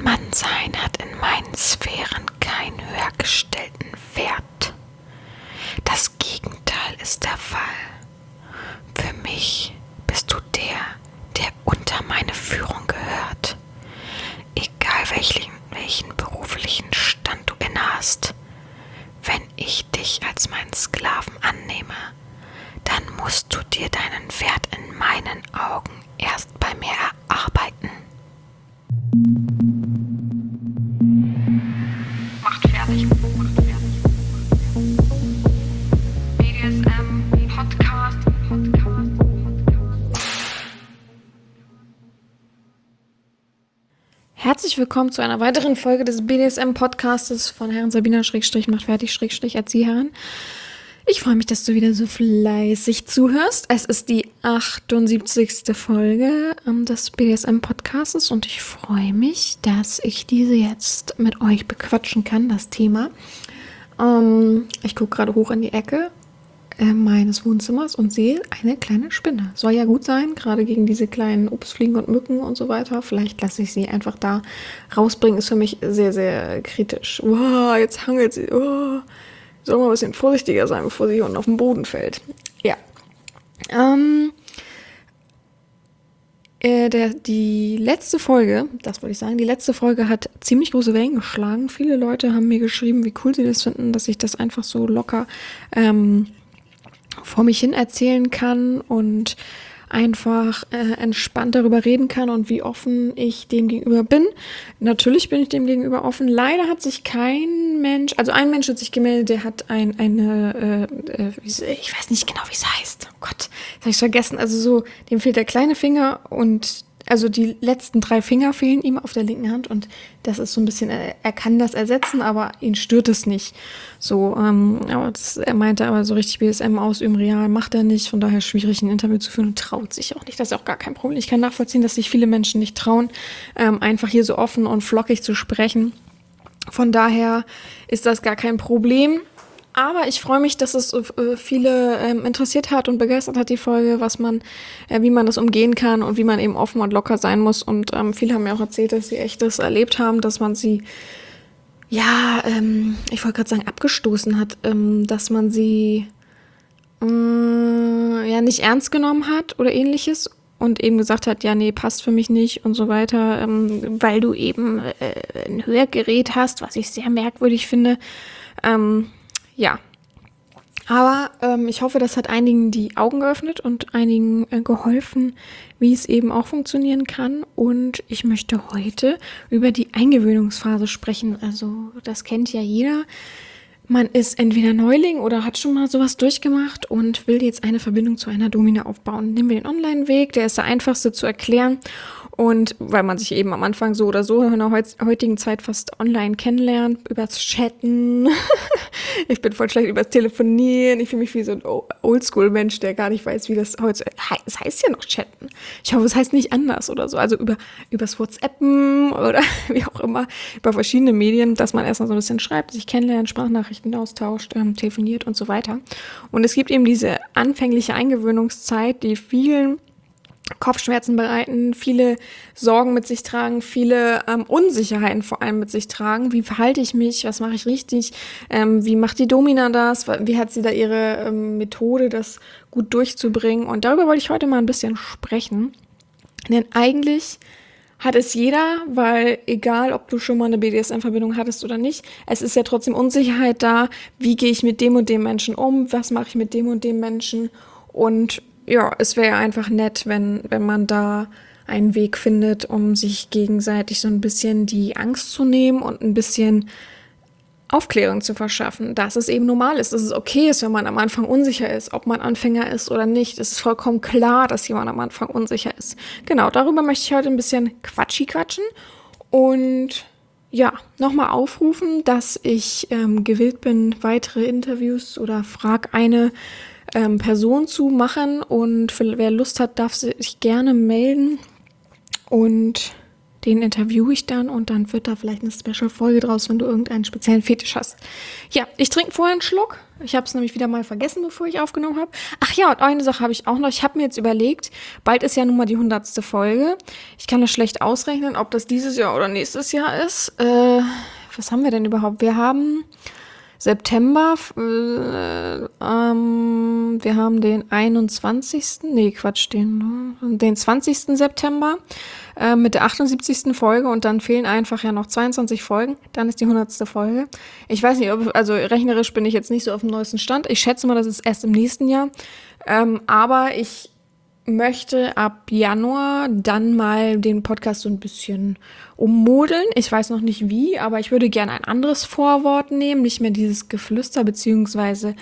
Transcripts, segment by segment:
Ein-Mann-Sein hat in meinen Sphären keinen höher gestellten Wert. Das Gegenteil ist der Fall. Für mich bist du der unter meine Führung gehört. Egal welchen beruflichen Stand du innehast, wenn ich dich als meinen Sklaven annehme, dann musst du dir deinen Wert in meinen Augen erst bei mir erarbeiten. Macht fertig. BDSM Podcast. Herzlich willkommen zu einer weiteren Folge des BDSM-Podcastes von Herren Sabina /macht fertig /Erzieherin. Ich freue mich, dass du wieder so fleißig zuhörst. Es ist die 78. Folge des BDSM-Podcastes und ich freue mich, dass ich diese jetzt mit euch bequatschen kann, das Thema. Ich gucke gerade hoch in die Ecke meines Wohnzimmers und sehe eine kleine Spinne. Soll ja gut sein, gerade gegen diese kleinen Obstfliegen und Mücken und so weiter. Vielleicht lasse ich sie einfach da rausbringen, ist für mich sehr, sehr kritisch. Wow, jetzt hangelt sie. Oh. Soll mal ein bisschen vorsichtiger sein, bevor sie hier unten auf den Boden fällt. Ja. Die letzte Folge, das wollte ich sagen, die letzte Folge hat ziemlich große Wellen geschlagen. Viele Leute haben mir geschrieben, wie cool sie das finden, dass ich das einfach so locker vor mich hin erzählen kann und einfach entspannt darüber reden kann und wie offen ich dem gegenüber bin. Natürlich bin ich dem gegenüber offen. Leider hat sich kein Mensch, also ein Mensch hat sich gemeldet, der hat ich weiß nicht genau, wie es heißt. Oh Gott, das habe ich vergessen. Also so, dem fehlt der kleine Finger und also die letzten 3 Finger fehlen ihm auf der linken Hand und das ist so ein bisschen, er kann das ersetzen, aber ihn stört es nicht. So, er meinte aber so richtig BDSM ausüben, real macht er nicht, von daher schwierig ein Interview zu führen und traut sich auch nicht. Das ist auch gar kein Problem. Ich kann nachvollziehen, dass sich viele Menschen nicht trauen, einfach hier so offen und flockig zu sprechen. Von daher ist das gar kein Problem. Aber ich freue mich, dass es viele interessiert hat und begeistert hat, die Folge, wie man das umgehen kann und wie man eben offen und locker sein muss. Und viele haben mir auch erzählt, dass sie echt das erlebt haben, dass man sie, ich wollte gerade sagen, abgestoßen hat, dass man sie nicht ernst genommen hat oder ähnliches und eben gesagt hat, ja, nee, passt für mich nicht und so weiter, weil du eben ein Hörgerät hast, was ich sehr merkwürdig finde. Ja, aber ich hoffe, das hat einigen die Augen geöffnet und einigen geholfen, wie es eben auch funktionieren kann. Und ich möchte heute über die Eingewöhnungsphase sprechen. Also das kennt ja jeder. Man ist entweder Neuling oder hat schon mal sowas durchgemacht und will jetzt eine Verbindung zu einer Domina aufbauen. Nehmen wir den Online-Weg, der ist der einfachste zu erklären. Und weil man sich eben am Anfang so oder so in der heutigen Zeit fast online kennenlernt, übers Chatten. Ich bin voll schlecht übers Telefonieren. Ich fühle mich wie so ein Oldschool-Mensch, der gar nicht weiß, wie das heute heißt. Es heißt ja noch Chatten. Ich hoffe, es heißt nicht anders oder so. Also übers WhatsAppen oder wie auch immer, über verschiedene Medien, dass man erstmal so ein bisschen schreibt, sich kennenlernt, Sprachnachrichten austauscht, telefoniert und so weiter. Und es gibt eben diese anfängliche Eingewöhnungszeit, die vielen Kopfschmerzen bereiten, viele Sorgen mit sich tragen, viele Unsicherheiten vor allem mit sich tragen. Wie verhalte ich mich? Was mache ich richtig? Wie macht die Domina das? Wie hat sie da ihre Methode, das gut durchzubringen? Und darüber wollte ich heute mal ein bisschen sprechen. Denn eigentlich hat es jeder, weil egal, ob du schon mal eine BDSM-Verbindung hattest oder nicht, es ist ja trotzdem Unsicherheit da. Wie gehe ich mit dem und dem Menschen um? Was mache ich mit dem und dem Menschen? Und ja, es wäre einfach nett, wenn man da einen Weg findet, um sich gegenseitig so ein bisschen die Angst zu nehmen und ein bisschen Aufklärung zu verschaffen, dass es eben normal ist, dass es okay ist, wenn man am Anfang unsicher ist, ob man Anfänger ist oder nicht. Es ist vollkommen klar, dass jemand am Anfang unsicher ist. Genau, darüber möchte ich heute ein bisschen quatschen und ja, nochmal aufrufen, dass ich gewillt bin, weitere Interviews oder frag eine Person zu machen und wer Lust hat, darf sich gerne melden und Den interviewe ich dann und dann wird da vielleicht eine Special-Folge draus, wenn du irgendeinen speziellen Fetisch hast. Ja, ich trinke vorher einen Schluck. Ich habe es nämlich wieder mal vergessen, bevor ich aufgenommen habe. Ach ja, und eine Sache habe ich auch noch. Ich habe mir jetzt überlegt, bald ist ja nun mal die 100. Folge. Ich kann das schlecht ausrechnen, ob das dieses Jahr oder nächstes Jahr ist. Was haben wir denn überhaupt? Wir haben September, wir haben den 21. Den 20. September mit der 78. Folge und dann fehlen einfach ja noch 22 Folgen, dann ist die 100. Folge. Ich weiß nicht, also rechnerisch bin ich jetzt nicht so auf dem neuesten Stand. Ich schätze mal, das ist erst im nächsten Jahr. Aber ich möchte ab Januar dann mal den Podcast so ein bisschen ummodeln. Ich weiß noch nicht wie, aber ich würde gerne ein anderes Vorwort nehmen, nicht mehr dieses Geflüster, beziehungsweise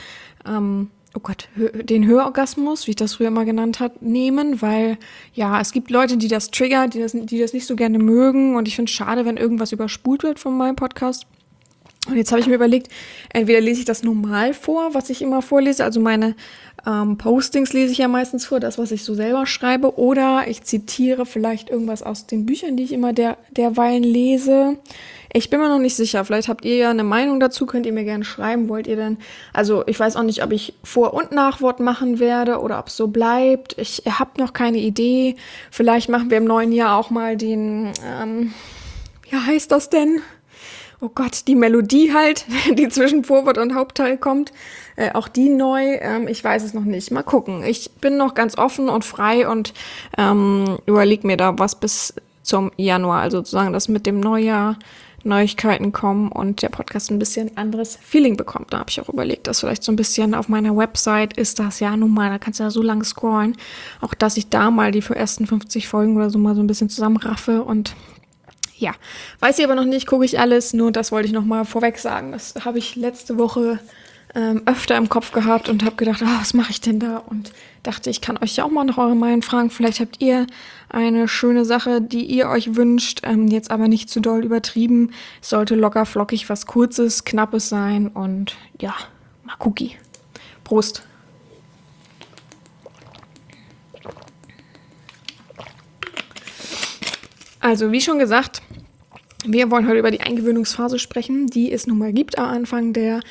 den Hörorgasmus, wie ich das früher immer genannt habe, nehmen, weil ja, es gibt Leute, die das triggern, die das nicht so gerne mögen und ich finde es schade, wenn irgendwas überspult wird von meinem Podcast. Und jetzt habe ich mir überlegt, entweder lese ich das normal vor, was ich immer vorlese, also meine Postings lese ich ja meistens vor, das, was ich so selber schreibe, oder ich zitiere vielleicht irgendwas aus den Büchern, die ich immer derweilen lese. Ich bin mir noch nicht sicher, vielleicht habt ihr ja eine Meinung dazu, könnt ihr mir gerne schreiben, wollt ihr denn, also ich weiß auch nicht, ob ich Vor- und Nachwort machen werde oder ob es so bleibt, ich habe noch keine Idee, vielleicht machen wir im neuen Jahr auch mal den, wie heißt das denn? Oh Gott, die Melodie halt, die zwischen Vorwort und Hauptteil kommt, auch die neu, ich weiß es noch nicht, mal gucken. Ich bin noch ganz offen und frei und überlege mir da was bis zum Januar, also sozusagen, dass mit dem Neujahr Neuigkeiten kommen und der Podcast ein bisschen anderes Feeling bekommt. Da habe ich auch überlegt, dass vielleicht so ein bisschen auf meiner Website ist das ja nun mal, da kannst du ja so lange scrollen, auch dass ich da mal die ersten 50 Folgen oder so mal so ein bisschen zusammenraffe und ja, weiß ich aber noch nicht, gucke ich alles, nur das wollte ich noch mal vorweg sagen. Das habe ich letzte Woche öfter im Kopf gehabt und habe gedacht, was mache ich denn da? Und dachte, ich kann euch ja auch mal nach eurer Meinung fragen. Vielleicht habt ihr eine schöne Sache, die ihr euch wünscht, jetzt aber nicht zu doll übertrieben. Es sollte locker flockig was Kurzes, Knappes sein und ja, mal Cookie. Prost. Also, wie schon gesagt, wir wollen heute über die Eingewöhnungsphase sprechen, die es nun mal gibt am Anfang der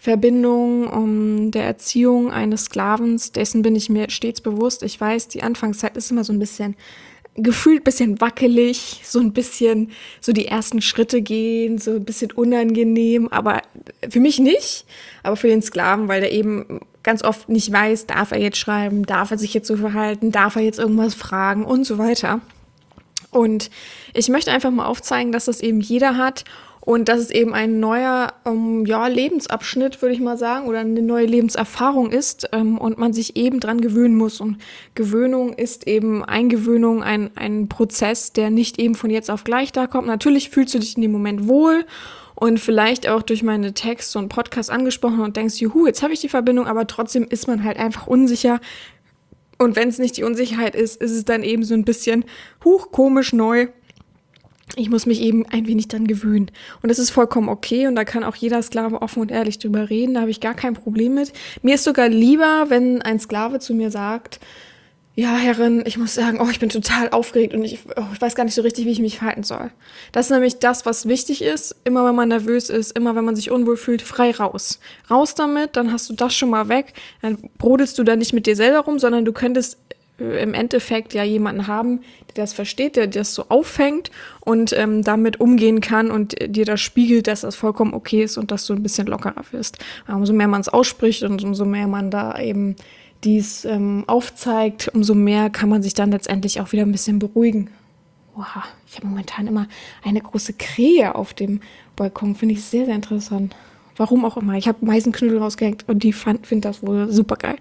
Verbindung, der Erziehung eines Sklavens. Dessen bin ich mir stets bewusst. Ich weiß, die Anfangszeit ist immer so ein bisschen gefühlt, bisschen wackelig, so ein bisschen so die ersten Schritte gehen, so ein bisschen unangenehm, aber für mich nicht, aber für den Sklaven, weil der eben ganz oft nicht weiß, darf er jetzt schreiben, darf er sich jetzt so verhalten, darf er jetzt irgendwas fragen und so weiter. Und ich möchte einfach mal aufzeigen, dass das eben jeder hat und dass es eben ein neuer Lebensabschnitt, würde ich mal sagen, oder eine neue Lebenserfahrung ist und man sich eben dran gewöhnen muss. Und Gewöhnung ist eben Eingewöhnung, ein Prozess, der nicht eben von jetzt auf gleich da kommt. Natürlich fühlst du dich in dem Moment wohl und vielleicht auch durch meine Texte und Podcasts angesprochen und denkst, juhu, jetzt habe ich die Verbindung, aber trotzdem ist man halt einfach unsicher. Und wenn es nicht die Unsicherheit ist, ist es dann eben so ein bisschen komisch neu. Ich muss mich eben ein wenig dann gewöhnen. Und das ist vollkommen okay und da kann auch jeder Sklave offen und ehrlich drüber reden. Da habe ich gar kein Problem mit. Mir ist sogar lieber, wenn ein Sklave zu mir sagt, ja, Herrin, ich muss sagen, ich bin total aufgeregt und ich weiß gar nicht so richtig, wie ich mich verhalten soll. Das ist nämlich das, was wichtig ist. Immer wenn man nervös ist, immer wenn man sich unwohl fühlt, frei raus. Raus damit, dann hast du das schon mal weg. Dann brodelst du da nicht mit dir selber rum, sondern du könntest im Endeffekt ja jemanden haben, der das versteht, der das so auffängt und damit umgehen kann und dir das spiegelt, dass das vollkommen okay ist und dass du ein bisschen lockerer wirst. Umso mehr man es ausspricht und umso mehr man da eben dies aufzeigt, umso mehr kann man sich dann letztendlich auch wieder ein bisschen beruhigen. Wow, ich habe momentan immer eine große Krähe auf dem Balkon, finde ich sehr, sehr interessant. Warum auch immer. Ich habe Meisenknödel rausgehängt und die finden das wohl super geil.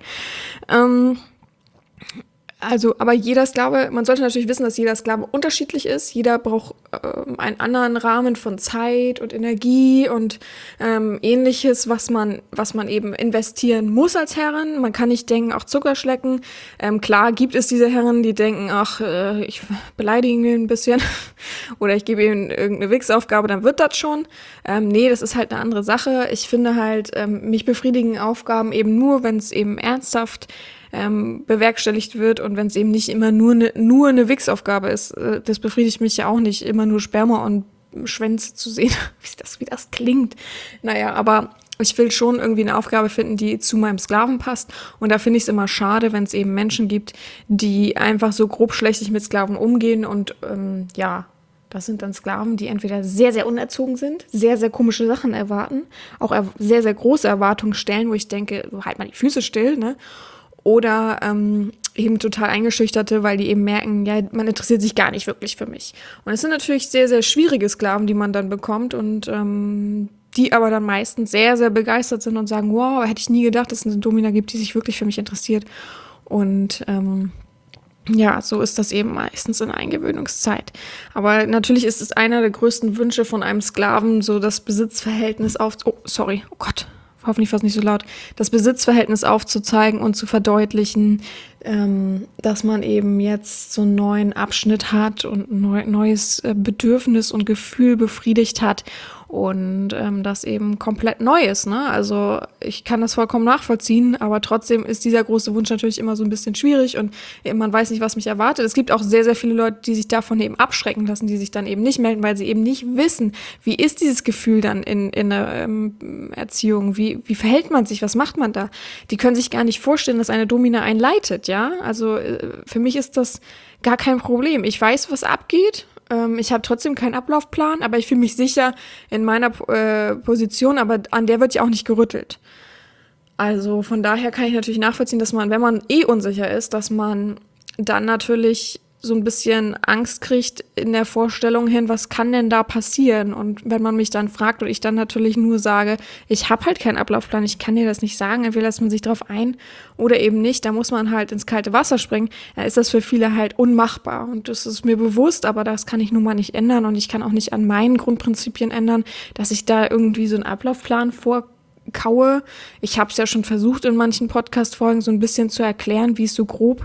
Aber jeder Sklave, man sollte natürlich wissen, dass jeder Sklave unterschiedlich ist. Jeder braucht einen anderen Rahmen von Zeit und Energie und Ähnliches, was man eben investieren muss als Herrin. Man kann nicht denken, auch Zucker schlecken. Klar gibt es diese Herren, die denken, ich beleidige ihn ein bisschen oder ich gebe ihm irgendeine Wichsaufgabe, dann wird das schon. Nee, das ist halt eine andere Sache. Ich finde halt, mich befriedigen Aufgaben eben nur, wenn es eben ernsthaft bewerkstelligt wird und wenn es eben nicht immer nur eine Wichsaufgabe ist. Das befriedigt mich ja auch nicht, immer nur Sperma und Schwänze zu sehen, wie das klingt. Naja, aber ich will schon irgendwie eine Aufgabe finden, die zu meinem Sklaven passt. Und da finde ich es immer schade, wenn es eben Menschen gibt, die einfach so grobschlächtig mit Sklaven umgehen. Und das sind dann Sklaven, die entweder sehr, sehr unerzogen sind, sehr, sehr komische Sachen erwarten, auch sehr, sehr große Erwartungen stellen, wo ich denke, halt mal die Füße still, ne? Oder eben total eingeschüchterte, weil die eben merken, ja, man interessiert sich gar nicht wirklich für mich. Und es sind natürlich sehr, sehr schwierige Sklaven, die man dann bekommt und die aber dann meistens sehr, sehr begeistert sind und sagen, wow, hätte ich nie gedacht, dass es eine Domina gibt, die sich wirklich für mich interessiert. Und so ist das eben meistens in Eingewöhnungszeit. Aber natürlich ist es einer der größten Wünsche von einem Sklaven, so das Besitzverhältnis hoffentlich war es nicht so laut, das Besitzverhältnis aufzuzeigen und zu verdeutlichen, dass man eben jetzt so einen neuen Abschnitt hat und ein neues Bedürfnis und Gefühl befriedigt hat und das eben komplett neu ist, ne? Also ich kann das vollkommen nachvollziehen, aber trotzdem ist dieser große Wunsch natürlich immer so ein bisschen schwierig und man weiß nicht, was mich erwartet. Es gibt auch sehr, sehr viele Leute, die sich davon eben abschrecken lassen, die sich dann eben nicht melden, weil sie eben nicht wissen, wie ist dieses Gefühl dann in der Erziehung, wie verhält man sich, was macht man da? Die können sich gar nicht vorstellen, dass eine Domina einen leitet, ja? Also für mich ist das gar kein Problem. Ich weiß, was abgeht. Ich habe trotzdem keinen Ablaufplan, aber ich fühle mich sicher in meiner Position, aber an der wird ja auch nicht gerüttelt. Also von daher kann ich natürlich nachvollziehen, dass man, wenn man unsicher ist, dass man dann natürlich so ein bisschen Angst kriegt in der Vorstellung hin, was kann denn da passieren? Und wenn man mich dann fragt und ich dann natürlich nur sage, ich habe halt keinen Ablaufplan, ich kann dir das nicht sagen, entweder lässt man sich drauf ein oder eben nicht, da muss man halt ins kalte Wasser springen, dann ist das für viele halt unmachbar. Und das ist mir bewusst, aber das kann ich nun mal nicht ändern und ich kann auch nicht an meinen Grundprinzipien ändern, dass ich da irgendwie so einen Ablaufplan vorkaue. Ich habe es ja schon versucht, in manchen Podcast-Folgen so ein bisschen zu erklären, wie es so grob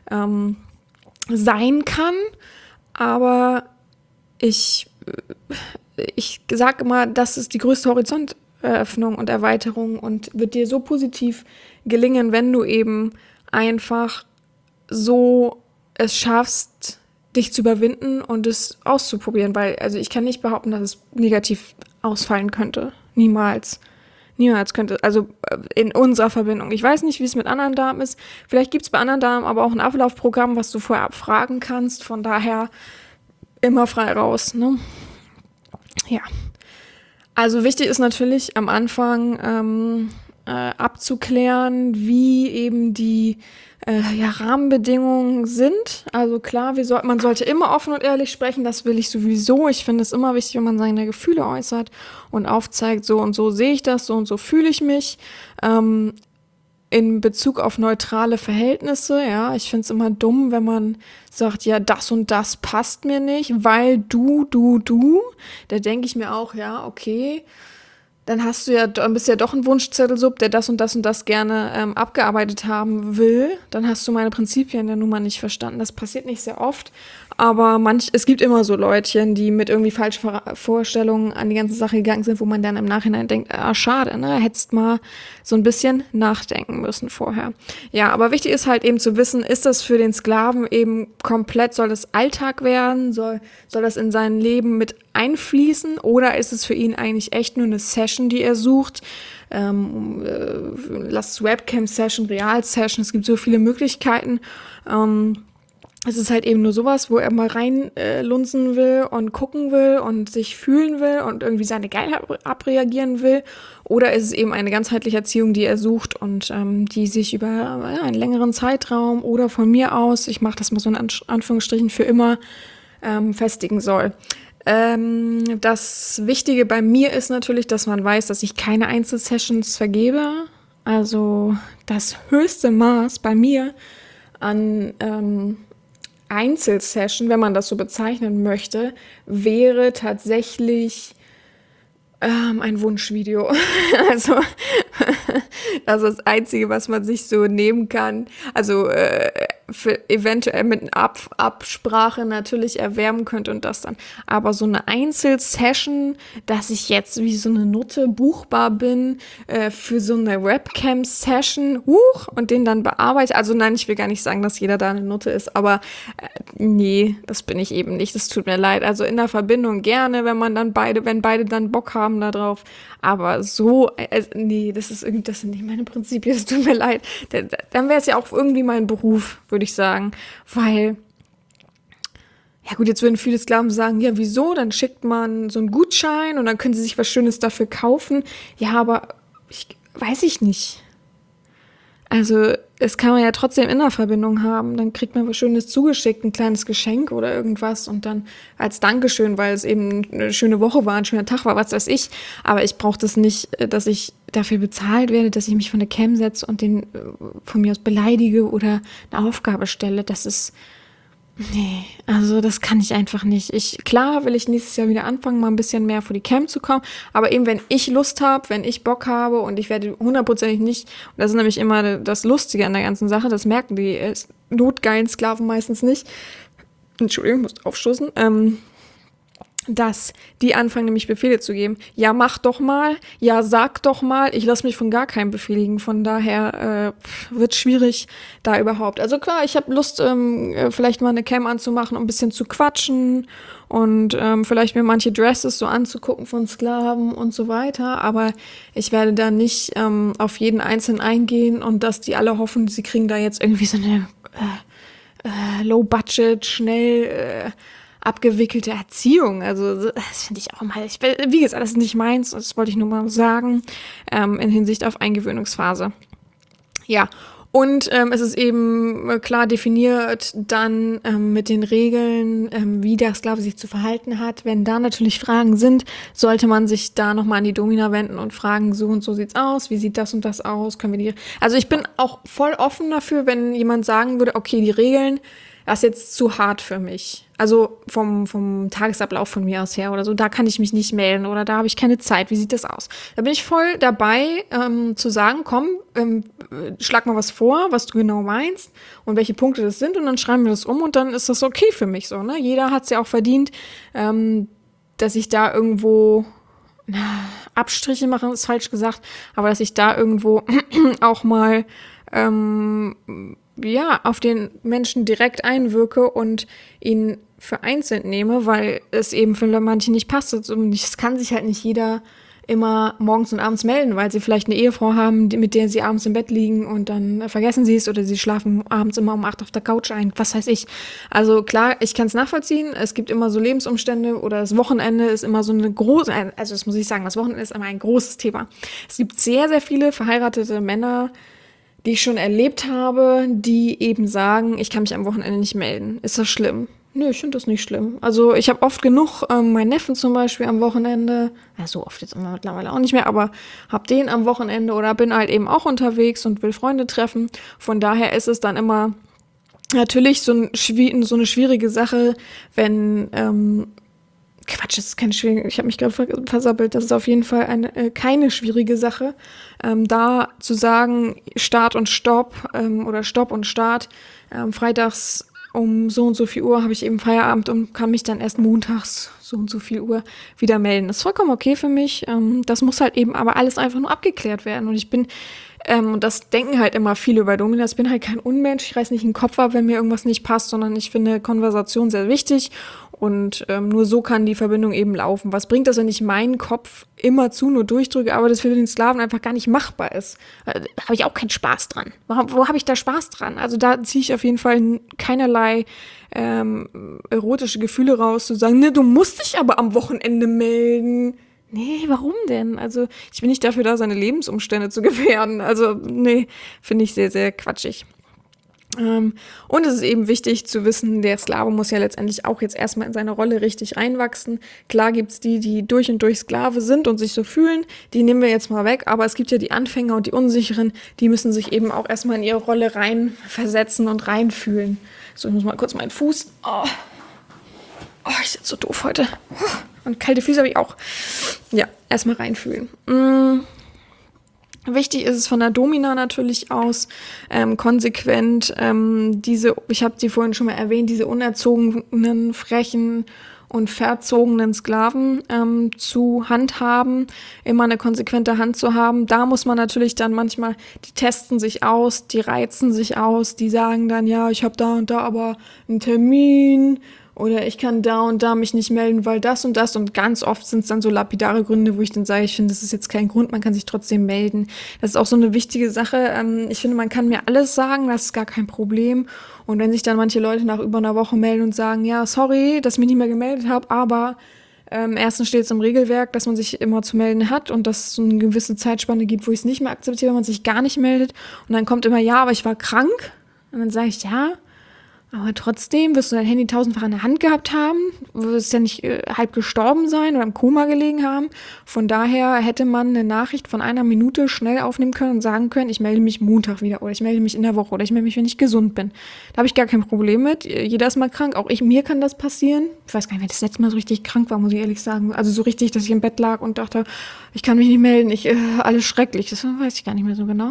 sein kann, aber ich sage immer, das ist die größte Horizonteröffnung und Erweiterung und wird dir so positiv gelingen, wenn du eben einfach so es schaffst, dich zu überwinden und es auszuprobieren, weil also ich kann nicht behaupten, dass es negativ ausfallen könnte. Niemals. Niemals könnte, also in unserer Verbindung. Ich weiß nicht, wie es mit anderen Damen ist. Vielleicht gibt es bei anderen Damen aber auch ein Ablaufprogramm, was du vorher abfragen kannst. Von daher immer frei raus, ne? Ja. Also wichtig ist natürlich am Anfang abzuklären, wie eben die Rahmenbedingungen sind. Also klar, man sollte immer offen und ehrlich sprechen, das will ich sowieso. Ich finde es immer wichtig, wenn man seine Gefühle äußert und aufzeigt, so und so sehe ich das, so und so fühle ich mich. In Bezug auf neutrale Verhältnisse, ja, ich finde es immer dumm, wenn man sagt, ja, das und das passt mir nicht, weil du. Da denke ich mir auch, ja, okay, dann bist du ja doch ein Wunschzettelsub, der das und das und das gerne abgearbeitet haben will. Dann hast du meine Prinzipien der Nummer nicht verstanden. Das passiert nicht sehr oft, aber es gibt immer so Leutchen, die mit irgendwie falschen Vorstellungen an die ganze Sache gegangen sind, wo man dann im Nachhinein denkt, schade, ne, hättest mal so ein bisschen nachdenken müssen vorher. Ja, aber wichtig ist halt eben zu wissen, ist das für den Sklaven eben komplett, soll das Alltag werden, soll das in sein Leben mit einfließen oder ist es für ihn eigentlich echt nur eine Session, die er sucht? Lass es Webcam-Session, Real-Session, es gibt so viele Möglichkeiten. Es ist halt eben nur sowas, wo er mal reinlunzen will und gucken will und sich fühlen will und irgendwie seine Geilheit abreagieren will. Oder ist es eben eine ganzheitliche Erziehung, die er sucht und die sich über einen längeren Zeitraum oder von mir aus, ich mache das mal so in Anführungsstrichen für immer, festigen soll. Das Wichtige bei mir ist natürlich, dass man weiß, dass ich keine Einzelsessions vergebe. Also das höchste Maß bei mir an Einzelsession, wenn man das so bezeichnen möchte, wäre tatsächlich ein Wunschvideo. Also Das ist das Einzige, was man sich so nehmen kann. Also für eventuell mit einer Absprache natürlich erwärmen könnte und das dann. Aber so eine Einzelsession, dass ich jetzt wie so eine Nutte buchbar bin für so eine Webcam-Session, und den dann bearbeite. Also nein, ich will gar nicht sagen, dass jeder da eine Nutte ist, aber nee, das bin ich eben nicht. Das tut mir leid. Also in der Verbindung gerne, wenn beide dann Bock haben da drauf. Aber so, nee, das sind nicht meine Prinzipien, das tut mir leid. Dann wäre es ja auch irgendwie mein Beruf, würde ich sagen. Weil, ja gut, jetzt würden viele Sklaven sagen, ja wieso, dann schickt man so einen Gutschein und dann können sie sich was Schönes dafür kaufen. Ja, aber weiß ich nicht. Also, das kann man ja trotzdem in der Verbindung haben. Dann kriegt man was Schönes zugeschickt, ein kleines Geschenk oder irgendwas und dann als Dankeschön, weil es eben eine schöne Woche war, ein schöner Tag war, was weiß ich. Aber ich brauche das nicht, dass ich dafür bezahlt werde, dass ich mich von der Cam setze und den von mir aus beleidige oder eine Aufgabe stelle. Das ist, nee, also das kann ich einfach nicht. Klar will ich nächstes Jahr wieder anfangen, mal ein bisschen mehr vor die Cam zu kommen, aber eben wenn ich Lust habe, wenn ich Bock habe und ich werde hundertprozentig nicht, und das ist nämlich immer das Lustige an der ganzen Sache, das merken die notgeilen Sklaven meistens nicht, Entschuldigung, ich muss aufstoßen, dass die anfangen, nämlich Befehle zu geben. Ja, mach doch mal. Ja, sag doch mal. Ich lasse mich von gar keinem befehligen. Von daher wird schwierig da überhaupt. Also klar, ich habe Lust, vielleicht mal eine Cam anzumachen, um ein bisschen zu quatschen und vielleicht mir manche Dresses so anzugucken von Sklaven und so weiter. Aber ich werde da nicht auf jeden Einzelnen eingehen und dass die alle hoffen, sie kriegen da jetzt irgendwie so eine Low-Budget, schnell abgewickelte Erziehung. Also das finde ich auch mal, wie gesagt, das ist nicht meins, das wollte ich nur mal sagen, in Hinsicht auf Eingewöhnungsphase. Ja, und es ist eben klar definiert dann mit den Regeln, wie der Sklave sich zu verhalten hat. Wenn da natürlich Fragen sind, sollte man sich da nochmal an die Domina wenden und fragen, so und so sieht's aus, wie sieht das und das aus, können wir also ich bin auch voll offen dafür, wenn jemand sagen würde, okay, die Regeln, das ist jetzt zu hart für mich. Also vom Tagesablauf von mir aus her oder so, da kann ich mich nicht melden oder da habe ich keine Zeit. Wie sieht das aus? Da bin ich voll dabei, zu sagen, komm, schlag mal was vor, was du genau meinst und welche Punkte das sind und dann schreiben wir das um und dann ist das okay für mich so, ne? Jeder hat es ja auch verdient, dass ich da irgendwo Abstriche mache, ist falsch gesagt, aber dass ich da irgendwo auch mal auf den Menschen direkt einwirke und ihn für einzeln nehme, weil es eben für manche nicht passt. Und es kann sich halt nicht jeder immer morgens und abends melden, weil sie vielleicht eine Ehefrau haben, mit der sie abends im Bett liegen und dann vergessen sie es oder sie schlafen abends immer um 8 auf der Couch ein, was weiß ich. Also klar, ich kann es nachvollziehen, es gibt immer so Lebensumstände oder das Wochenende ist immer so eine große, also das muss ich sagen, das Wochenende ist immer ein großes Thema. Es gibt sehr, sehr viele verheiratete Männer, die ich schon erlebt habe, die eben sagen, ich kann mich am Wochenende nicht melden. Ist das schlimm? Nö, ich finde das nicht schlimm. Also ich habe oft genug meinen Neffen zum Beispiel am Wochenende, ja so oft jetzt immer mittlerweile auch nicht mehr, aber habe den am Wochenende oder bin halt eben auch unterwegs und will Freunde treffen. Von daher ist es dann immer natürlich so eine schwierige Sache, wenn Quatsch, das ist keine schwierige, ich habe mich gerade versappelt, das ist auf jeden Fall keine schwierige Sache, da zu sagen, Start und Stopp oder Stopp und Start, freitags um so und so viel Uhr habe ich eben Feierabend und kann mich dann erst montags so und so viel Uhr wieder melden. Das ist vollkommen okay für mich, das muss halt eben aber alles einfach nur abgeklärt werden und ich bin und das denken halt immer viele über Domina. Ich bin halt kein Unmensch, ich reiß nicht den Kopf ab, wenn mir irgendwas nicht passt, sondern ich finde Konversation sehr wichtig und nur so kann die Verbindung eben laufen. Was bringt das, wenn ich meinen Kopf immerzu nur durchdrücke, aber das für den Sklaven einfach gar nicht machbar ist? Da habe ich auch keinen Spaß dran. Wo habe ich da Spaß dran? Also da ziehe ich auf jeden Fall keinerlei erotische Gefühle raus, zu sagen, ne, du musst dich aber am Wochenende melden. Nee, warum denn? Also ich bin nicht dafür da, seine Lebensumstände zu gefährden. Also nee, finde ich sehr, sehr quatschig. Und es ist eben wichtig zu wissen, der Sklave muss ja letztendlich auch jetzt erstmal in seine Rolle richtig reinwachsen. Klar gibt's die durch und durch Sklave sind und sich so fühlen, die nehmen wir jetzt mal weg, aber es gibt ja die Anfänger und die Unsicheren, die müssen sich eben auch erstmal in ihre Rolle reinversetzen und reinfühlen. So, ich muss mal kurz meinen Fuß... Oh, ich sitze so doof heute. Und kalte Füße habe ich auch. Ja, erstmal reinfühlen. Wichtig ist es von der Domina natürlich aus, konsequent ich habe die vorhin schon mal erwähnt, diese unerzogenen, frechen und verzogenen Sklaven zu handhaben, immer eine konsequente Hand zu haben. Da muss man natürlich dann manchmal, die testen sich aus, die reizen sich aus, die sagen dann, ja, ich habe da und da aber einen Termin oder ich kann da und da mich nicht melden, weil das und das. Und ganz oft sind es dann so lapidare Gründe, wo ich dann sage, ich finde, das ist jetzt kein Grund, man kann sich trotzdem melden. Das ist auch so eine wichtige Sache. Ich finde, man kann mir alles sagen, das ist gar kein Problem. Und wenn sich dann manche Leute nach über einer Woche melden und sagen, ja, sorry, dass ich mich nicht mehr gemeldet habe, aber erstens steht es im Regelwerk, dass man sich immer zu melden hat und dass es so eine gewisse Zeitspanne gibt, wo ich es nicht mehr akzeptiere, wenn man sich gar nicht meldet. Und dann kommt immer, ja, aber ich war krank. Und dann sage ich, ja, aber trotzdem wirst du dein Handy tausendfach in der Hand gehabt haben, wirst ja nicht halb gestorben sein oder im Koma gelegen haben. Von daher hätte man eine Nachricht von 1 Minute schnell aufnehmen können und sagen können, ich melde mich Montag wieder oder ich melde mich in der Woche oder ich melde mich, wenn ich gesund bin. Da habe ich gar kein Problem mit. Jeder ist mal krank, auch mir kann das passieren. Ich weiß gar nicht, wer das letzte Mal so richtig krank war, muss ich ehrlich sagen. Also so richtig, dass ich im Bett lag und dachte, ich kann mich nicht melden, alles schrecklich. Das weiß ich gar nicht mehr so genau.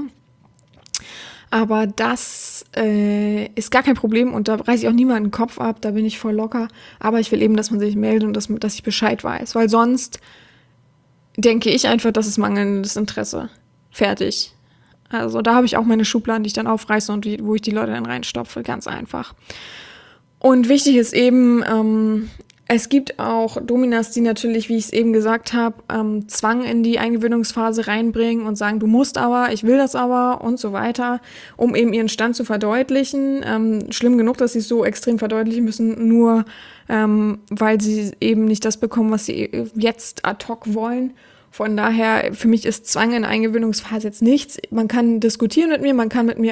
Aber das ist gar kein Problem und da reiße ich auch niemanden den Kopf ab, da bin ich voll locker. Aber ich will eben, dass man sich meldet und dass ich Bescheid weiß, weil sonst denke ich einfach, das ist mangelndes Interesse. Fertig. Also da habe ich auch meine Schubladen, die ich dann aufreiße und wo ich die Leute dann reinstopfe, ganz einfach. Und wichtig ist eben, es gibt auch Dominas, die natürlich, wie ich es eben gesagt habe, Zwang in die Eingewöhnungsphase reinbringen und sagen, du musst aber, ich will das aber und so weiter, um eben ihren Stand zu verdeutlichen. Schlimm genug, dass sie es so extrem verdeutlichen müssen, nur weil sie eben nicht das bekommen, was sie jetzt ad hoc wollen. Von daher, für mich ist Zwang in der Eingewöhnungsphase jetzt nichts. Man kann diskutieren mit mir, man kann mit mir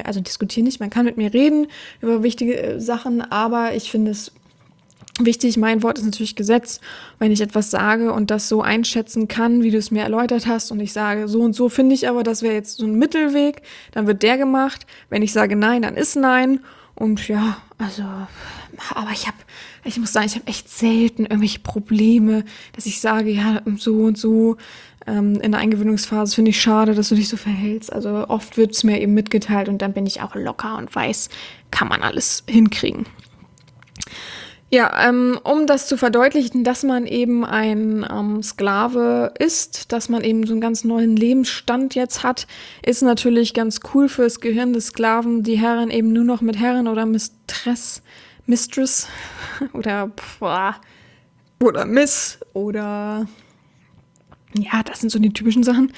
reden über wichtige Sachen, aber ich finde es wichtig, mein Wort ist natürlich Gesetz. Wenn ich etwas sage und das so einschätzen kann, wie du es mir erläutert hast und ich sage, so und so finde ich aber, das wäre jetzt so ein Mittelweg, dann wird der gemacht. Wenn ich sage Nein, dann ist Nein. Und ja, also, aber ich muss sagen, ich habe echt selten irgendwelche Probleme, dass ich sage, ja, so und so in der Eingewöhnungsphase finde ich schade, dass du dich so verhältst. Also oft wird es mir eben mitgeteilt und dann bin ich auch locker und weiß, kann man alles hinkriegen. Ja, um das zu verdeutlichen, dass man eben ein Sklave ist, dass man eben so einen ganz neuen Lebensstand jetzt hat, ist natürlich ganz cool fürs Gehirn des Sklaven, die Herren eben nur noch mit Herren oder Mistress oder Miss oder ja, das sind so die typischen Sachen.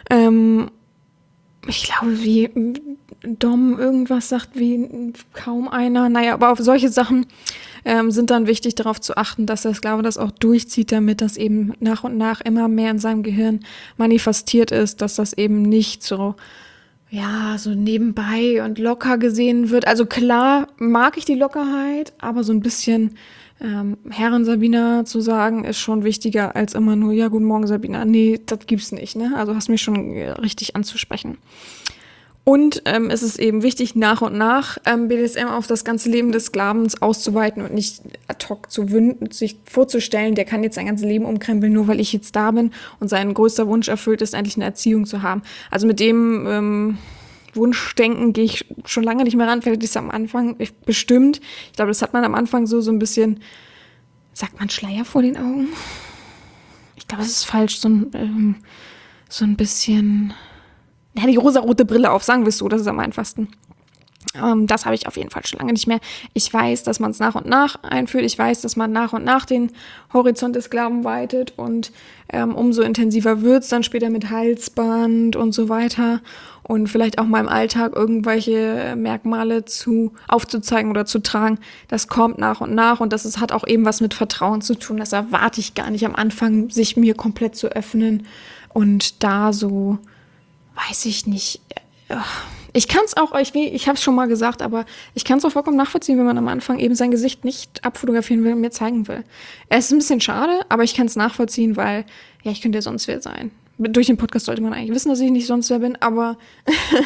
Ich glaube, wie Dom irgendwas sagt, wie kaum einer. Naja, aber auf solche Sachen sind dann wichtig, darauf zu achten, dass der Sklave das auch durchzieht, damit das eben nach und nach immer mehr in seinem Gehirn manifestiert ist, dass das eben nicht so, ja, so nebenbei und locker gesehen wird. Also klar mag ich die Lockerheit, aber so ein bisschen Herren Sabina zu sagen, ist schon wichtiger als immer nur, ja, guten Morgen Sabina. Nee, das gibt's nicht, ne? Also hast mich schon richtig anzusprechen. Und es ist eben wichtig, nach und nach BDSM auf das ganze Leben des Sklavens auszuweiten und nicht ad hoc sich vorzustellen, der kann jetzt sein ganzes Leben umkrempeln, nur weil ich jetzt da bin und sein größter Wunsch erfüllt ist, endlich eine Erziehung zu haben. Also mit dem Wunschdenken gehe ich schon lange nicht mehr ran, vielleicht ist es am Anfang bestimmt. Ich glaube, das hat man am Anfang so ein bisschen, sagt man Schleier vor den Augen? Ich glaube, das ist falsch, so ein bisschen, ja, die rosarote Brille auf, sagen wir es so, das ist am einfachsten. Das habe ich auf jeden Fall schon lange nicht mehr. Ich weiß, dass man es nach und nach einführt. Ich weiß, dass man nach und nach den Horizont des Sklaven weitet und umso intensiver wird es dann später mit Halsband und so weiter und vielleicht auch mal im Alltag irgendwelche Merkmale aufzuzeigen oder zu tragen. Das kommt nach und nach und hat auch eben was mit Vertrauen zu tun. Das erwarte ich gar nicht am Anfang, sich mir komplett zu öffnen und da so, weiß ich nicht, ich kann es auch, ich habe es schon mal gesagt, aber ich kann es auch vollkommen nachvollziehen, wenn man am Anfang eben sein Gesicht nicht abfotografieren will und mir zeigen will. Es ist ein bisschen schade, aber ich kann es nachvollziehen, weil, ja, ich könnte ja sonst wer sein. Durch den Podcast sollte man eigentlich wissen, dass ich nicht sonst wer bin, aber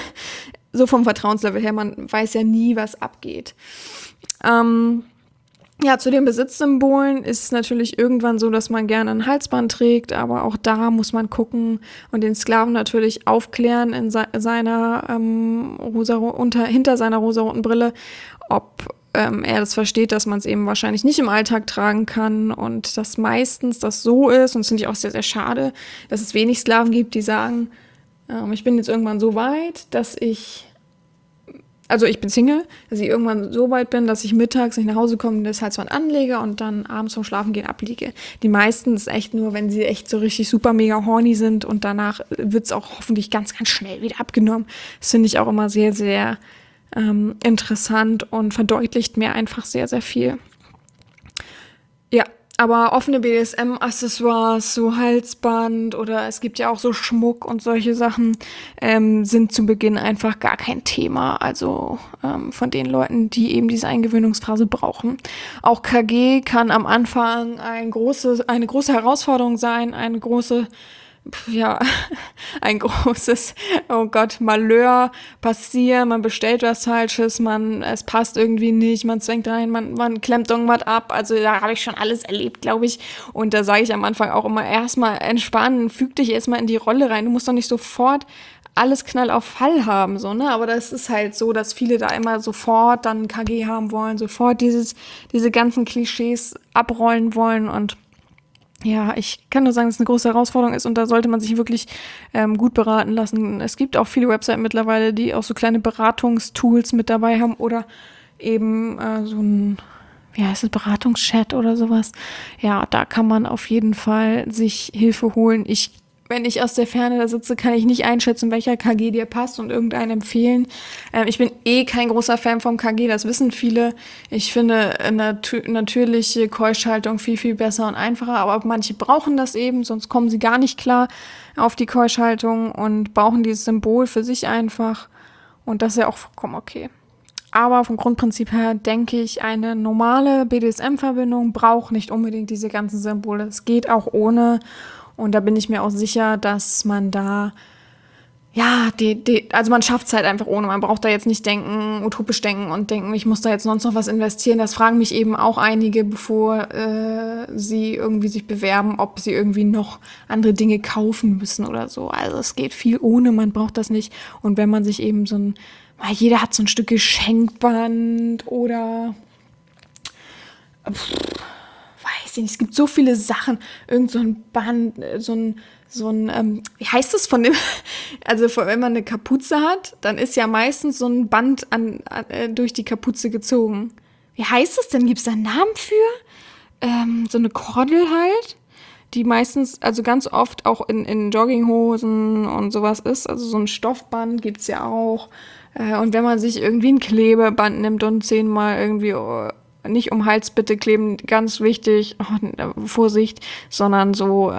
so vom Vertrauenslevel her, man weiß ja nie, was abgeht. Ja, zu den Besitzsymbolen ist es natürlich irgendwann so, dass man gerne ein Halsband trägt, aber auch da muss man gucken und den Sklaven natürlich aufklären in seiner hinter seiner rosaroten Brille, ob er das versteht, dass man es eben wahrscheinlich nicht im Alltag tragen kann und dass meistens das so ist, und das finde ich auch sehr, sehr schade, dass es wenig Sklaven gibt, die sagen, ich bin jetzt irgendwann so weit, dass ich bin Single, dass ich irgendwann so weit bin, dass ich mittags nicht nach Hause komme und das Halsband anlege und dann abends vom Schlafengehen abliege. Die meisten ist echt nur, wenn sie echt so richtig super mega horny sind und danach wird es auch hoffentlich ganz, ganz schnell wieder abgenommen. Das finde ich auch immer sehr, sehr interessant und verdeutlicht mir einfach sehr, sehr viel. Ja, aber offene BDSM-Accessoires, so Halsband oder es gibt ja auch so Schmuck und solche Sachen, sind zu Beginn einfach gar kein Thema. Also von den Leuten, die eben diese Eingewöhnungsphase brauchen. Auch KG kann am Anfang eine große Herausforderung sein, ein großes, oh Gott, Malheur passieren, man bestellt was Falsches, es passt irgendwie nicht, man zwängt rein, man klemmt irgendwas ab, also da habe ich schon alles erlebt, glaube ich, und da sage ich am Anfang auch immer, erstmal entspannen, füg dich erstmal in die Rolle rein, du musst doch nicht sofort alles Knall auf Fall haben, so, ne, aber das ist halt so, dass viele da immer sofort dann KG haben wollen, sofort diese ganzen Klischees abrollen wollen und ja, ich kann nur sagen, dass es eine große Herausforderung ist und da sollte man sich wirklich gut beraten lassen. Es gibt auch viele Webseiten mittlerweile, die auch so kleine Beratungstools mit dabei haben oder eben so ein, wie heißt es, Beratungschat oder sowas. Ja, da kann man auf jeden Fall sich Hilfe holen. Wenn ich aus der Ferne da sitze, kann ich nicht einschätzen, welcher KG dir passt und irgendeinen empfehlen. Ich bin kein großer Fan vom KG, das wissen viele. Ich finde natürliche Keuschhaltung viel, viel besser und einfacher, aber manche brauchen das eben, sonst kommen sie gar nicht klar auf die Keuschhaltung und brauchen dieses Symbol für sich einfach. Und das ist ja auch vollkommen okay. Aber vom Grundprinzip her denke ich, eine normale BDSM-Verbindung braucht nicht unbedingt diese ganzen Symbole. Es geht auch ohne. Und da bin ich mir auch sicher, dass man da, ja, also man schafft es halt einfach ohne. Man braucht da jetzt nicht utopisch denken und denken, ich muss da jetzt sonst noch was investieren. Das fragen mich eben auch einige, bevor sie irgendwie sich bewerben, ob sie irgendwie noch andere Dinge kaufen müssen oder so. Also es geht viel ohne, man braucht das nicht. Und wenn man sich eben jeder hat so ein Stück Geschenkband oder weiß ich nicht, es gibt so viele Sachen, irgend so ein Band, wie heißt das von dem, also wenn man eine Kapuze hat, dann ist ja meistens so ein Band durch die Kapuze gezogen. Wie heißt das denn? Gibt es da einen Namen für? So eine Kordel halt, die meistens, also ganz oft auch in Jogginghosen und sowas ist, also so ein Stoffband gibt's ja auch. Und wenn man sich irgendwie ein Klebeband nimmt und 10-mal irgendwie nicht um Hals bitte kleben, ganz wichtig, Vorsicht, sondern so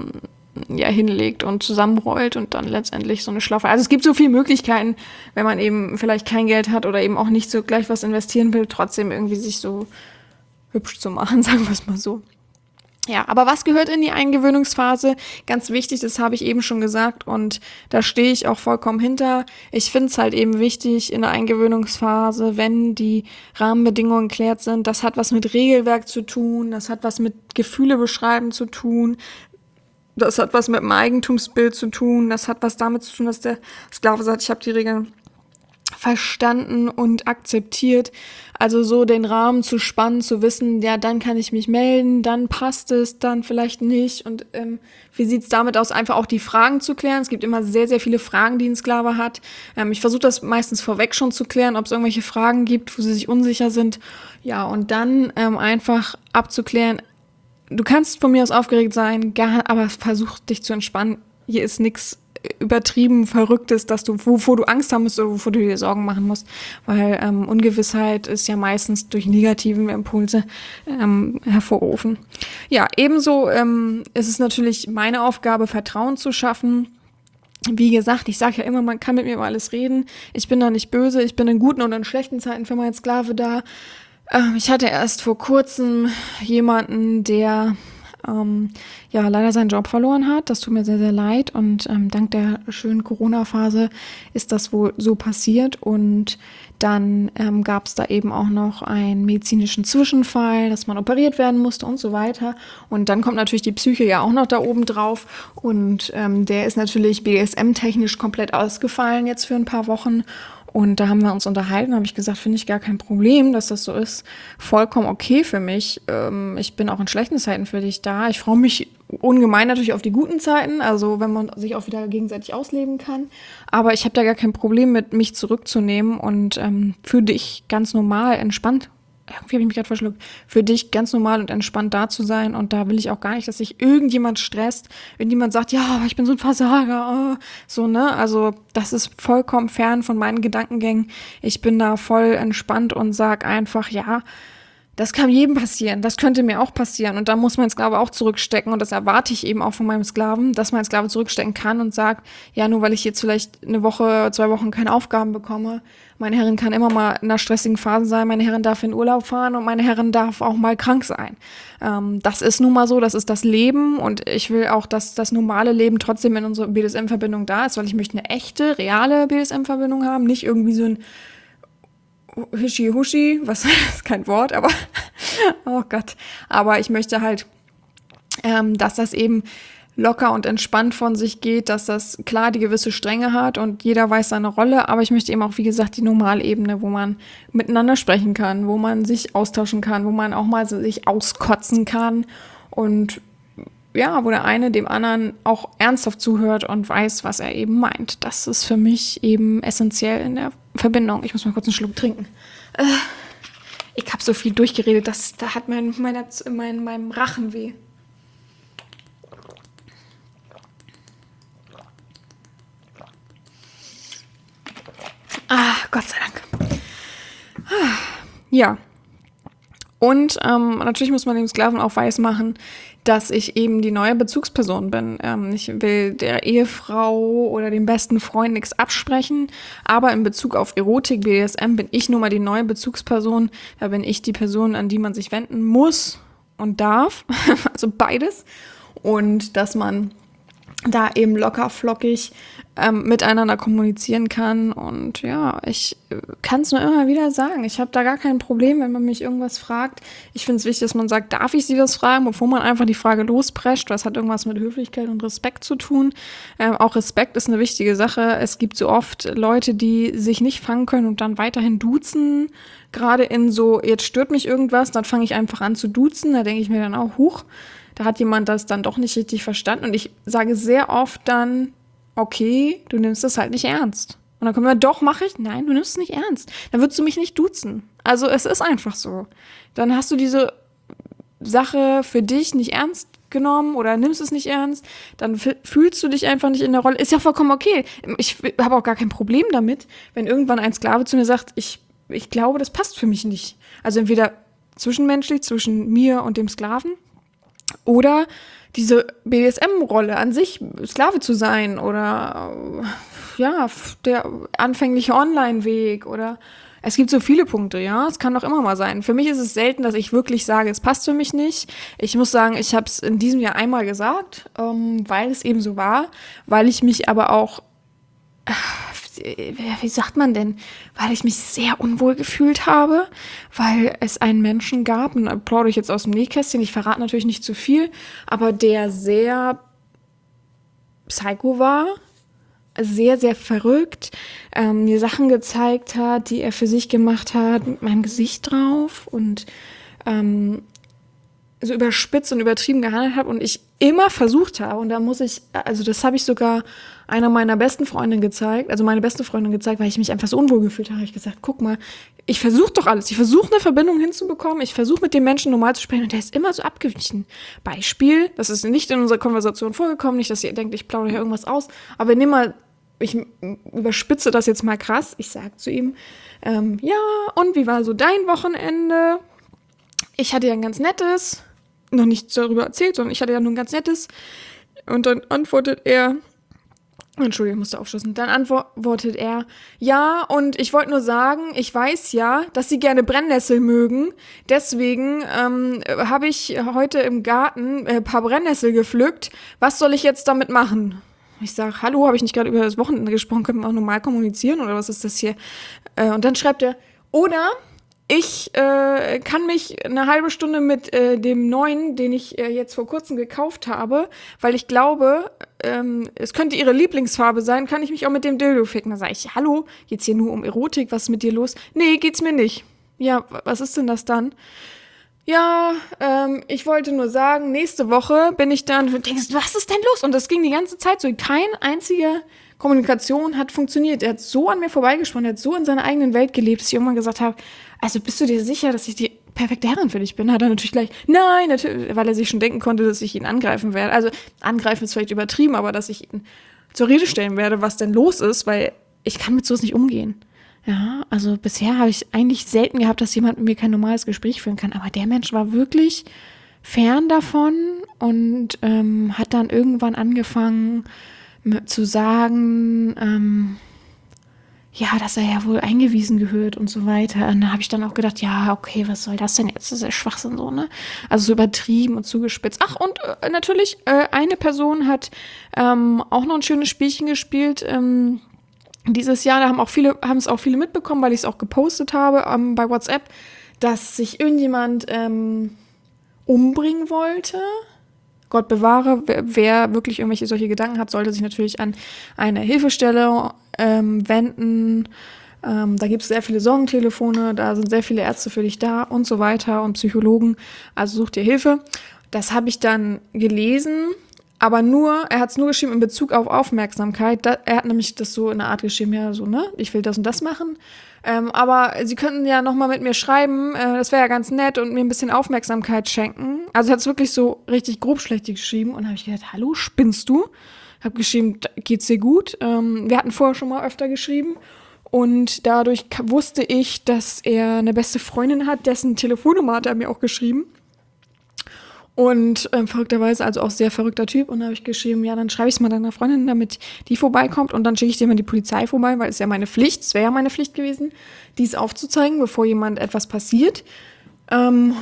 hinlegt und zusammenrollt und dann letztendlich so eine Schlaufe. Also es gibt so viele Möglichkeiten, wenn man eben vielleicht kein Geld hat oder eben auch nicht so gleich was investieren will, trotzdem irgendwie sich so hübsch zu machen, sagen wir es mal so. Ja, aber was gehört in die Eingewöhnungsphase? Ganz wichtig, das habe ich eben schon gesagt und da stehe ich auch vollkommen hinter. Ich finde es halt eben wichtig in der Eingewöhnungsphase, wenn die Rahmenbedingungen geklärt sind, das hat was mit Regelwerk zu tun, das hat was mit Gefühle beschreiben zu tun, das hat was mit dem Eigentumsbild zu tun, das hat was damit zu tun, dass der Sklave sagt, ich habe die Regeln verstanden und akzeptiert. Also so den Rahmen zu spannen, zu wissen, ja, dann kann ich mich melden, dann passt es, dann vielleicht nicht. Und wie sieht's damit aus, einfach auch die Fragen zu klären? Es gibt immer sehr, sehr viele Fragen, die ein Sklave hat. Ich versuche das meistens vorweg schon zu klären, ob es irgendwelche Fragen gibt, wo sie sich unsicher sind. Ja, und dann einfach abzuklären, du kannst von mir aus aufgeregt sein, aber versuch dich zu entspannen. Hier ist nichts übertrieben Verrücktes, dass wovor du Angst haben musst oder wovor du dir Sorgen machen musst, weil Ungewissheit ist ja meistens durch negative Impulse hervorgerufen. Ja, ebenso ist es natürlich meine Aufgabe, Vertrauen zu schaffen. Wie gesagt, ich sage ja immer, man kann mit mir über alles reden. Ich bin da nicht böse, ich bin in guten und in schlechten Zeiten für meinen Sklave da. Ich hatte erst vor kurzem jemanden, der ja leider seinen Job verloren hat. Das tut mir sehr, sehr leid und dank der schönen Corona-Phase ist das wohl so passiert und dann gab es da eben auch noch einen medizinischen Zwischenfall, dass man operiert werden musste und so weiter. Und dann kommt natürlich die Psyche ja auch noch da oben drauf und der ist natürlich BDSM-technisch komplett ausgefallen jetzt für ein paar Wochen. Und da haben wir uns unterhalten, habe ich gesagt, finde ich gar kein Problem, dass das so ist. Vollkommen okay für mich. Ich bin auch in schlechten Zeiten für dich da. Ich freue mich ungemein natürlich auf die guten Zeiten, also wenn man sich auch wieder gegenseitig ausleben kann. Aber ich habe da gar kein Problem mit, mich zurückzunehmen und für dich ganz normal entspannt. Irgendwie habe ich mich gerade verschluckt. Für dich ganz normal und entspannt da zu sein. Und da will ich auch gar nicht, dass sich irgendjemand stresst. Irgendjemand sagt, ja, aber ich bin so ein Versager. So, ne? Also das ist vollkommen fern von meinen Gedankengängen. Ich bin da voll entspannt und sag einfach, ja, das kann jedem passieren. Das könnte mir auch passieren. Und da muss mein Sklave auch zurückstecken. Und das erwarte ich eben auch von meinem Sklaven, dass mein Sklave zurückstecken kann und sagt, ja, nur weil ich jetzt vielleicht eine Woche, 2 Wochen keine Aufgaben bekomme. Meine Herrin kann immer mal in einer stressigen Phase sein. Meine Herrin darf in Urlaub fahren und meine Herrin darf auch mal krank sein. Das ist nun mal so. Das ist das Leben. Und ich will auch, dass das normale Leben trotzdem in unserer BDSM-Verbindung da ist, weil ich möchte eine echte, reale BDSM-Verbindung haben. Nicht irgendwie so ein Hischi-Huschi, was ist kein Wort, aber oh Gott. Aber ich möchte halt, dass das eben locker und entspannt von sich geht, dass das klar die gewisse Strenge hat und jeder weiß seine Rolle, aber ich möchte eben auch, wie gesagt, die Normalebene, wo man miteinander sprechen kann, wo man sich austauschen kann, wo man auch mal sich auskotzen kann und ja, wo der eine dem anderen auch ernsthaft zuhört und weiß, was er eben meint. Das ist für mich eben essentiell in der Verbindung. Ich muss mal kurz einen Schluck trinken. Ich habe so viel durchgeredet, da hat meinem Rachen weh. Gott sei Dank. Ja. Und natürlich muss man dem Sklaven auch weismachen, dass ich eben die neue Bezugsperson bin. Ich will der Ehefrau oder dem besten Freund nichts absprechen, aber in Bezug auf Erotik, BDSM, bin ich nun mal die neue Bezugsperson. Da bin ich die Person, an die man sich wenden muss und darf, also beides. Und dass man da eben locker flockig miteinander kommunizieren kann. Und ja, ich kann es nur immer wieder sagen. Ich habe da gar kein Problem, wenn man mich irgendwas fragt. Ich finde es wichtig, dass man sagt, darf ich Sie das fragen, bevor man einfach die Frage losprescht. Das hat irgendwas mit Höflichkeit und Respekt zu tun. Auch Respekt ist eine wichtige Sache. Es gibt so oft Leute, die sich nicht fangen können und dann weiterhin duzen. Gerade in so, jetzt stört mich irgendwas, dann fange ich einfach an zu duzen. Da denke ich mir dann auch, huch, da hat jemand das dann doch nicht richtig verstanden. Und ich sage sehr oft dann, okay, du nimmst das halt nicht ernst. Und dann kommen wir, doch, mache ich. Nein, du nimmst es nicht ernst. Dann würdest du mich nicht duzen. Also es ist einfach so. Dann hast du diese Sache für dich nicht ernst genommen oder nimmst es nicht ernst. Dann fühlst du dich einfach nicht in der Rolle. Ist ja vollkommen okay. Ich habe auch gar kein Problem damit, wenn irgendwann ein Sklave zu mir sagt, ich glaube, das passt für mich nicht. Also entweder zwischenmenschlich, zwischen mir und dem Sklaven, oder diese BDSM-Rolle an sich, Sklave zu sein oder ja, der anfängliche Online-Weg oder es gibt so viele Punkte, ja, es kann doch immer mal sein. Für mich ist es selten, dass ich wirklich sage, es passt für mich nicht. Ich muss sagen, ich habe es in diesem Jahr einmal gesagt, weil es eben so war, weil ich mich aber auch wie sagt man denn, weil ich mich sehr unwohl gefühlt habe, weil es einen Menschen gab, und da plaudere ich jetzt aus dem Nähkästchen, ich verrate natürlich nicht zu viel, aber der sehr psycho war, sehr, sehr verrückt, mir Sachen gezeigt hat, die er für sich gemacht hat, mit meinem Gesicht drauf und so überspitzt und übertrieben gehandelt habe und ich immer versucht habe, und da muss ich, also das habe ich sogar einer meiner besten Freundinnen gezeigt, also meine beste Freundin gezeigt, weil ich mich einfach so unwohl gefühlt habe. Ich gesagt, guck mal, ich versuche doch alles. Ich versuche eine Verbindung hinzubekommen. Ich versuche mit dem Menschen normal zu sprechen und der ist immer so abgewichen. Beispiel, das ist nicht in unserer Konversation vorgekommen, nicht, dass ihr denkt, ich plaudere hier irgendwas aus, aber nimm mal, ich überspitze das jetzt mal krass. Ich sage zu ihm, ja, und wie war so dein Wochenende? Ich hatte ja ein ganz nettes, noch nichts darüber erzählt, sondern ich hatte ja nur ein ganz nettes. Und dann antwortet er, Entschuldigung, ich musste aufstoßen. Dann antwortet er, ja, und ich wollte nur sagen, ich weiß ja, dass Sie gerne Brennnessel mögen. Deswegen habe ich heute im Garten ein paar Brennnessel gepflückt. Was soll ich jetzt damit machen? Ich sage, hallo, habe ich nicht gerade über das Wochenende gesprochen? Können wir auch normal kommunizieren oder was ist das hier? Und dann schreibt er, oder ich kann mich eine halbe Stunde mit dem neuen, den ich jetzt vor kurzem gekauft habe, weil ich glaube, es könnte ihre Lieblingsfarbe sein, kann ich mich auch mit dem Dildo ficken. Da sage ich, hallo, geht's hier nur um Erotik, was ist mit dir los? Nee, geht's mir nicht. Ja, was ist denn das dann? Ja, ich wollte nur sagen, nächste Woche bin ich dann, und denkst, was ist denn los? Und das ging die ganze Zeit so, keine einzige Kommunikation hat funktioniert. Er hat so an mir vorbeigesprochen, er hat so in seiner eigenen Welt gelebt, dass ich irgendwann gesagt habe, also bist du dir sicher, dass ich die perfekte Herrin für dich bin? Hat er natürlich gleich, nein, natürlich, weil er sich schon denken konnte, dass ich ihn angreifen werde. Also angreifen ist vielleicht übertrieben, aber dass ich ihn zur Rede stellen werde, was denn los ist, weil ich kann mit sowas nicht umgehen. Ja, also bisher habe ich eigentlich selten gehabt, dass jemand mit mir kein normales Gespräch führen kann. Aber der Mensch war wirklich fern davon und hat dann irgendwann angefangen zu sagen, ja, dass er ja wohl eingewiesen gehört und so weiter. Und da habe ich dann auch gedacht, ja, okay, was soll das denn jetzt? Das ist ja Schwachsinn so, ne? Also so übertrieben und zugespitzt. Ach, und natürlich, eine Person hat auch noch ein schönes Spielchen gespielt, dieses Jahr. Da haben es auch viele mitbekommen, weil ich es auch gepostet habe bei WhatsApp, dass sich irgendjemand umbringen wollte. Gott bewahre, wer wirklich irgendwelche solche Gedanken hat, sollte sich natürlich an eine Hilfestelle wenden. Da gibt es sehr viele Sorgentelefone, da sind sehr viele Ärzte für dich da und so weiter und Psychologen. Also such dir Hilfe. Das habe ich dann gelesen, aber er hat es nur geschrieben in Bezug auf Aufmerksamkeit. Er hat nämlich das so in einer Art geschrieben, ja, so, ne, ich will das und das machen. Aber Sie könnten ja nochmal mit mir schreiben, das wäre ja ganz nett und mir ein bisschen Aufmerksamkeit schenken. Also er hat es wirklich so richtig grobschlächtig geschrieben und habe ich gedacht, hallo, spinnst du? Hab geschrieben, geht's dir gut? Wir hatten vorher schon mal öfter geschrieben und dadurch wusste ich, dass er eine beste Freundin hat, dessen Telefonnummer hat er mir auch geschrieben. Und verrückterweise, also auch sehr verrückter Typ. Und da habe ich geschrieben, ja, dann schreibe ich es mal deiner Freundin, damit die vorbeikommt. Und dann schicke ich dir mal die Polizei vorbei, weil es ja meine Pflicht, es wäre ja meine Pflicht gewesen, dies aufzuzeigen, bevor jemand etwas passiert. Und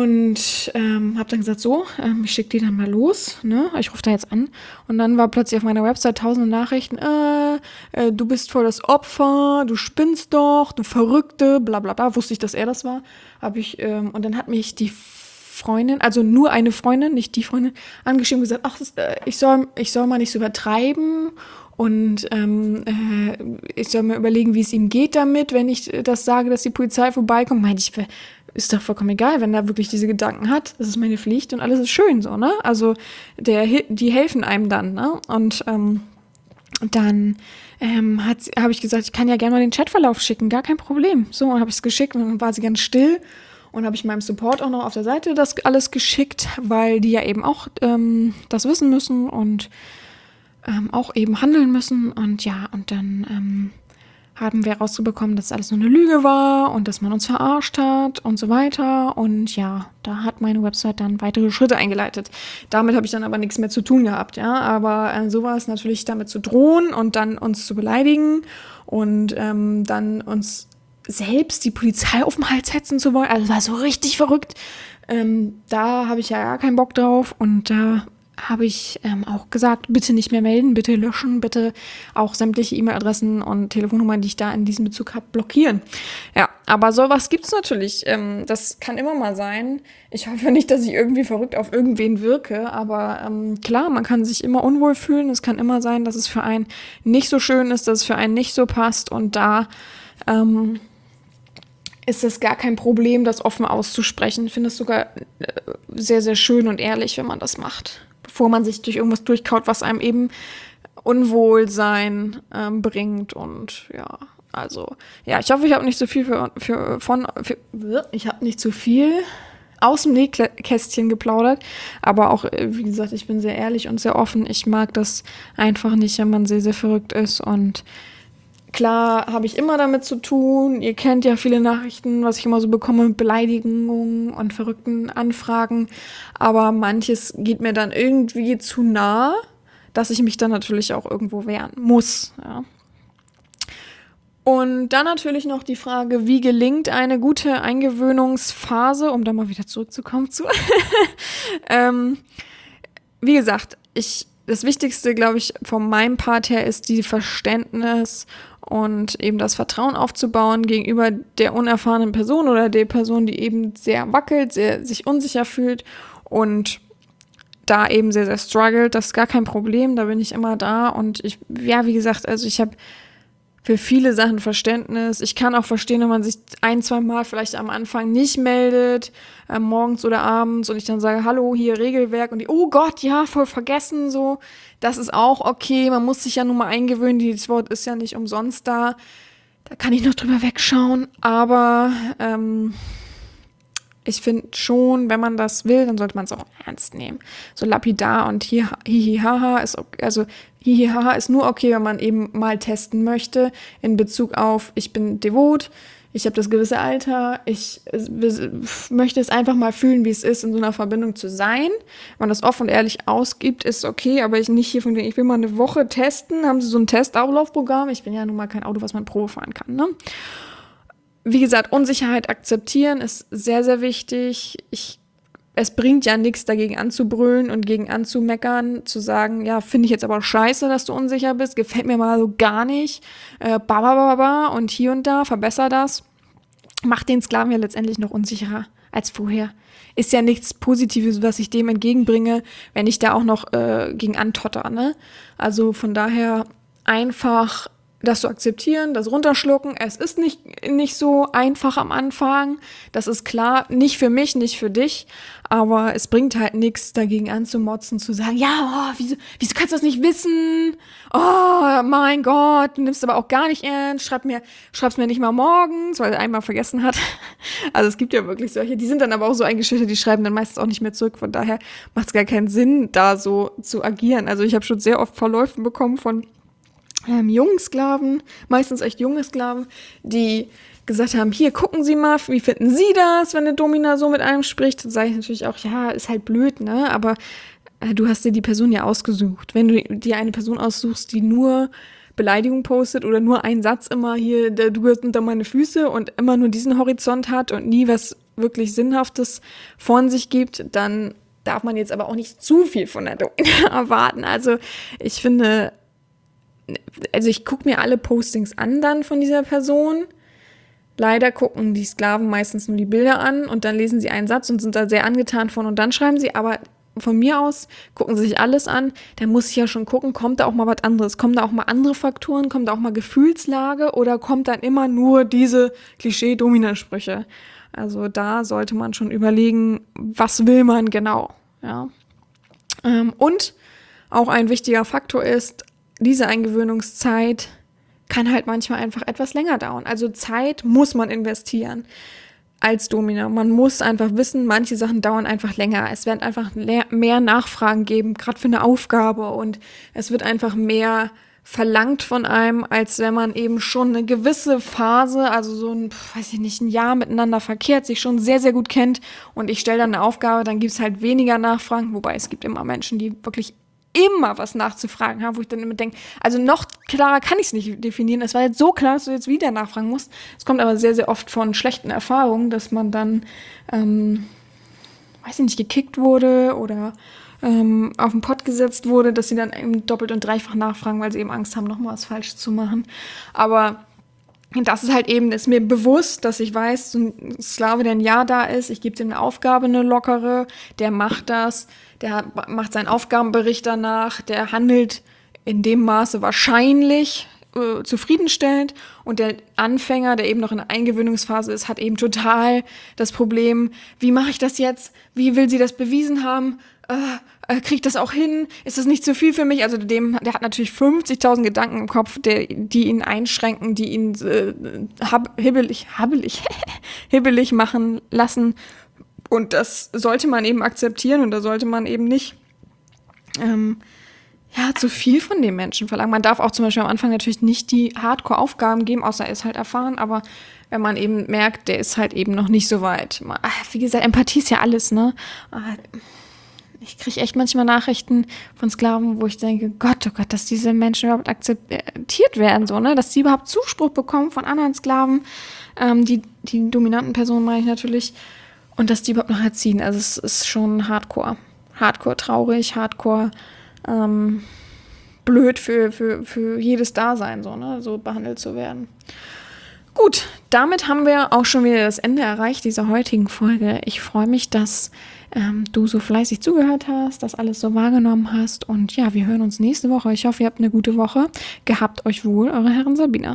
habe dann gesagt, so, ich schicke die dann mal los, ne? Ich rufe da jetzt an. Und dann war plötzlich auf meiner Website tausende Nachrichten, du bist voll das Opfer, du spinnst doch, du Verrückte, bla bla bla. Wusste ich, dass er das war. Und dann hat mich die Freundin, also nur eine Freundin, nicht die Freundin, angeschrieben und gesagt, ach, ich soll mal nicht so übertreiben und ich soll mir überlegen, wie es ihm geht damit, wenn ich das sage, dass die Polizei vorbeikommt. Meinte ich, ist doch vollkommen egal, wenn er wirklich diese Gedanken hat. Das ist meine Pflicht und alles ist schön so, ne? Also die helfen einem dann, ne? Und dann habe ich gesagt, ich kann ja gerne mal den Chatverlauf schicken, gar kein Problem. So, und habe ich es geschickt und dann war sie ganz still. Und habe ich meinem Support auch noch auf der Seite das alles geschickt, weil die ja eben auch das wissen müssen und auch eben handeln müssen. Und ja, und dann haben wir rausbekommen, dass alles nur eine Lüge war und dass man uns verarscht hat und so weiter. Und ja, da hat meine Website dann weitere Schritte eingeleitet. Damit habe ich dann aber nichts mehr zu tun gehabt, ja. Aber sowas natürlich damit zu drohen und dann uns zu beleidigen und dann uns selbst die Polizei auf den Hals hetzen zu wollen. Also war so richtig verrückt. Da habe ich ja gar keinen Bock drauf. Und da habe ich auch gesagt, bitte nicht mehr melden, bitte löschen, bitte auch sämtliche E-Mail-Adressen und Telefonnummern, die ich da in diesem Bezug habe, blockieren. Ja, aber sowas gibt's natürlich. Das kann immer mal sein. Ich hoffe nicht, dass ich irgendwie verrückt auf irgendwen wirke, aber klar, man kann sich immer unwohl fühlen. Es kann immer sein, dass es für einen nicht so schön ist, dass es für einen nicht so passt. Und da ist es gar kein Problem, das offen auszusprechen. Ich finde es sogar sehr, sehr schön und ehrlich, wenn man das macht, bevor man sich durch irgendwas durchkaut, was einem eben Unwohlsein bringt. Und ja, also, ja, ich hoffe, ich habe nicht so viel ich habe nicht zu viel aus dem Nähkästchen geplaudert, aber auch, wie gesagt, ich bin sehr ehrlich und sehr offen. Ich mag das einfach nicht, wenn man sehr, sehr verrückt ist und klar habe ich immer damit zu tun. Ihr kennt ja viele Nachrichten, was ich immer so bekomme mit Beleidigungen und verrückten Anfragen. Aber manches geht mir dann irgendwie zu nah, dass ich mich dann natürlich auch irgendwo wehren muss. Ja. Und dann natürlich noch die Frage, wie gelingt eine gute Eingewöhnungsphase, um da mal wieder zurückzukommen zu. Wie gesagt, das Wichtigste, glaube ich, von meinem Part her ist die Verständnis und eben das Vertrauen aufzubauen gegenüber der unerfahrenen Person oder der Person, die eben sehr wackelt, sehr sich unsicher fühlt und da eben sehr, sehr struggelt. Das ist gar kein Problem, da bin ich immer da und wie gesagt, also ich habe für viele Sachen Verständnis. Ich kann auch verstehen, wenn man sich 1-2 Mal vielleicht am Anfang nicht meldet, morgens oder abends und ich dann sage, hallo, hier Regelwerk und die, oh Gott, ja, voll vergessen, so. Das ist auch okay, man muss sich ja nun mal eingewöhnen, dieses Wort ist ja nicht umsonst da. Da kann ich noch drüber wegschauen, aber ich finde schon, wenn man das will, dann sollte man es auch ernst nehmen. So lapidar und hihihaha ist okay, also hihihaha ist nur okay, wenn man eben mal testen möchte in Bezug auf, ich bin devot, ich habe das gewisse Alter, ich möchte es einfach mal fühlen, wie es ist, in so einer Verbindung zu sein. Wenn man das offen und ehrlich ausgibt, ist okay, aber ich nicht hier von wegen, ich will mal eine Woche testen, haben sie so ein Testauflaufprogramm, ich bin ja nun mal kein Auto, was man Probe fahren kann, ne? Wie gesagt, Unsicherheit akzeptieren ist sehr, sehr wichtig. Es bringt ja nichts, dagegen anzubrüllen und gegen anzumeckern, zu sagen, ja, finde ich jetzt aber scheiße, dass du unsicher bist, gefällt mir mal so gar nicht, und hier und da, verbessere das. Macht den Sklaven ja letztendlich noch unsicherer als vorher. Ist ja nichts Positives, was ich dem entgegenbringe, wenn ich da auch noch gegen antotter, ne? Also von daher einfach das zu akzeptieren, das runterschlucken. Es ist nicht so einfach am Anfang. Das ist klar, nicht für mich, nicht für dich. Aber es bringt halt nichts, dagegen anzumotzen, zu sagen, ja, wieso kannst du das nicht wissen? Oh, mein Gott, du nimmst aber auch gar nicht ernst. Schreib's mir nicht mal morgens, weil er einmal vergessen hat. Also es gibt ja wirklich solche, die sind dann aber auch so eingeschüchtert, die schreiben dann meistens auch nicht mehr zurück. Von daher macht es gar keinen Sinn, da so zu agieren. Also ich habe schon sehr oft Verläufe bekommen von jungen Sklaven, meistens echt junge Sklaven, die gesagt haben, hier, gucken Sie mal, wie finden Sie das, wenn eine Domina so mit einem spricht? Dann sage ich natürlich auch, ja, ist halt blöd, ne, aber du hast dir die Person ja ausgesucht. Wenn du dir eine Person aussuchst, die nur Beleidigung postet oder nur einen Satz immer hier, du gehörst unter meine Füße und immer nur diesen Horizont hat und nie was wirklich Sinnhaftes von sich gibt, dann darf man jetzt aber auch nicht zu viel von der Domina erwarten. Also ich finde, ich gucke mir alle Postings an dann von dieser Person. Leider gucken die Sklaven meistens nur die Bilder an und dann lesen sie einen Satz und sind da sehr angetan von und dann schreiben sie, aber von mir aus gucken sie sich alles an, dann muss ich ja schon gucken, kommt da auch mal was anderes, kommen da auch mal andere Faktoren, kommt da auch mal Gefühlslage oder kommt dann immer nur diese Klischee-Dominant-Sprüche. Also da sollte man schon überlegen, was will man genau. Ja. Und auch ein wichtiger Faktor ist, diese Eingewöhnungszeit kann halt manchmal einfach etwas länger dauern. Also Zeit muss man investieren als Domina. Man muss einfach wissen, manche Sachen dauern einfach länger. Es werden einfach mehr Nachfragen geben, gerade für eine Aufgabe. Und es wird einfach mehr verlangt von einem, als wenn man eben schon eine gewisse Phase, also so ein Jahr miteinander verkehrt, sich schon sehr, sehr gut kennt. Und ich stelle dann eine Aufgabe, dann gibt es halt weniger Nachfragen. Wobei es gibt immer Menschen, die wirklich immer was nachzufragen haben, wo ich dann immer denke, also noch klarer kann ich es nicht definieren. Es war jetzt so klar, dass du jetzt wieder nachfragen musst. Es kommt aber sehr, sehr oft von schlechten Erfahrungen, dass man dann, gekickt wurde oder auf den Pott gesetzt wurde, dass sie dann eben doppelt und dreifach nachfragen, weil sie eben Angst haben, nochmal was Falsches zu machen. Aber das ist halt eben, ist mir bewusst, dass ich weiß, so ein Sklave, der ein Jahr da ist, ich gebe dem eine Aufgabe, eine lockere, der macht das, der macht seinen Aufgabenbericht danach, der handelt in dem Maße wahrscheinlich zufriedenstellend und der Anfänger, der eben noch in der Eingewöhnungsphase ist, hat eben total das Problem, wie mache ich das jetzt, wie will sie das bewiesen haben, kriege ich das auch hin, ist das nicht zu viel für mich, also der hat natürlich 50.000 Gedanken im Kopf, die ihn einschränken, die ihn hibbelig machen lassen und das sollte man eben akzeptieren und da sollte man eben nicht zu viel von dem Menschen verlangen. Man darf auch zum Beispiel am Anfang natürlich nicht die Hardcore-Aufgaben geben, außer er ist halt erfahren, aber wenn man eben merkt, der ist halt eben noch nicht so weit. Wie gesagt, Empathie ist ja alles, ne? ich kriege echt manchmal Nachrichten von Sklaven, wo ich denke, Gott, oh Gott, dass diese Menschen überhaupt akzeptiert werden, so, ne? Dass die überhaupt Zuspruch bekommen von anderen Sklaven, die dominanten Personen meine ich natürlich, und dass die überhaupt noch erziehen. Also es ist schon Hardcore. Hardcore traurig, Hardcore blöd für jedes Dasein, so, ne? So behandelt zu werden. Gut, damit haben wir auch schon wieder das Ende erreicht dieser heutigen Folge. Ich freue mich, dass du so fleißig zugehört hast, das alles so wahrgenommen hast. Und ja, wir hören uns nächste Woche. Ich hoffe, ihr habt eine gute Woche. Gehabt euch wohl, eure Herren Sabina.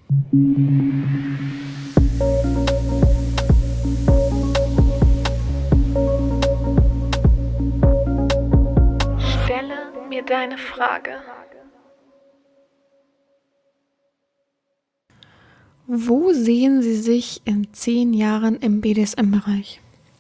Stelle mir deine Frage. Wo sehen Sie sich in 10 Jahren im BDSM-Bereich?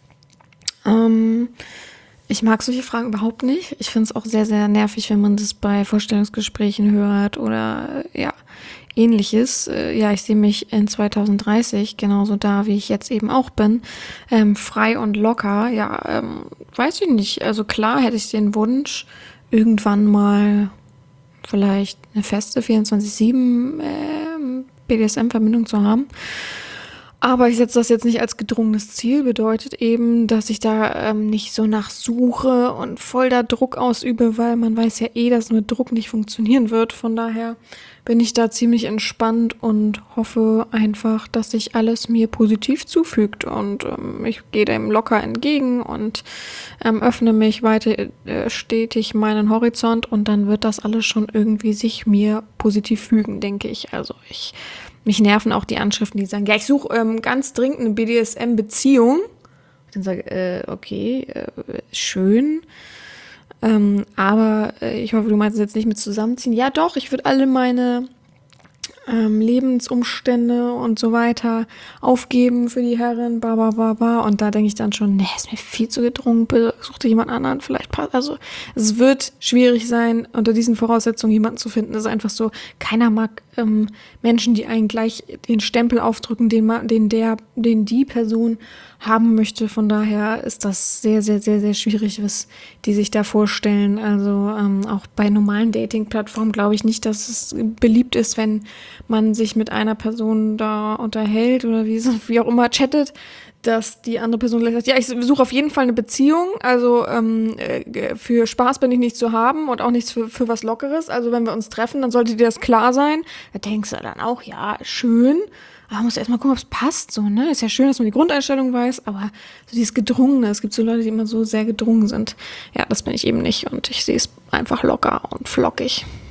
Ich mag solche Fragen überhaupt nicht. Ich finde es auch sehr, sehr nervig, wenn man das bei Vorstellungsgesprächen hört oder ja, Ähnliches. Ja, ich sehe mich in 2030 genauso da, wie ich jetzt eben auch bin. Frei und locker. Ja, weiß ich nicht. Also klar hätte ich den Wunsch, irgendwann mal vielleicht eine feste 24/7 BDSM-Verbindung zu haben. Aber ich setze das jetzt nicht als gedrungenes Ziel, bedeutet eben, dass ich da nicht so nach suche und voll da Druck ausübe, weil man weiß ja dass mit Druck nicht funktionieren wird. Von daher bin ich da ziemlich entspannt und hoffe einfach, dass sich alles mir positiv zufügt. Und ich gehe dem locker entgegen und öffne mich weiter stetig meinen Horizont und dann wird das alles schon irgendwie sich mir positiv fügen, denke ich. Also mich nerven auch die Anschriften, die sagen, ja, ich suche ganz dringend eine BDSM-Beziehung. Dann sage okay, schön. Aber ich hoffe, du meinst es jetzt nicht mit zusammenziehen. Ja doch, ich würde alle meine Lebensumstände und so weiter aufgeben für die Herren, und da denke ich dann schon, nee, ist mir viel zu gedrungen, such dir jemand anderen, vielleicht passt, also es wird schwierig sein, unter diesen Voraussetzungen jemanden zu finden, das ist einfach so, keiner mag Menschen, die einen gleich den Stempel aufdrücken, den die Person haben möchte, von daher ist das sehr, sehr, sehr, sehr schwierig, was die sich da vorstellen, also auch bei normalen Dating-Plattformen glaube ich nicht, dass es beliebt ist, wenn man sich mit einer Person da unterhält oder wie auch immer chattet, dass die andere Person gleich sagt, ja, ich suche auf jeden Fall eine Beziehung, also für Spaß bin ich nicht zu haben und auch nichts für was Lockeres, also wenn wir uns treffen, dann sollte dir das klar sein. Da denkst du dann auch, ja, schön, aber man muss erstmal gucken, ob es passt, so, ne, ist ja schön, dass man die Grundeinstellung weiß, aber so dieses Gedrungene, es gibt so Leute, die immer so sehr gedrungen sind, ja, das bin ich eben nicht und ich sehe es einfach locker und flockig.